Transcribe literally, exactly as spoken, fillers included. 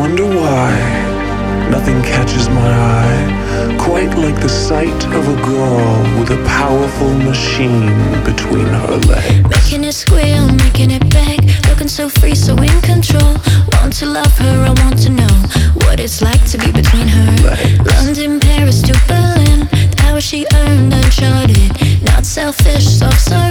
wonder why nothing catches my eye quite like the sight of a girl with a powerful machine between her legs. Making it squeal, making it beg, looking so free, so in control. Want to love her, I want to know what it's like to be between her legs. London, Paris to Berlin, the power she earned uncharted. Not selfish, soft, sorry.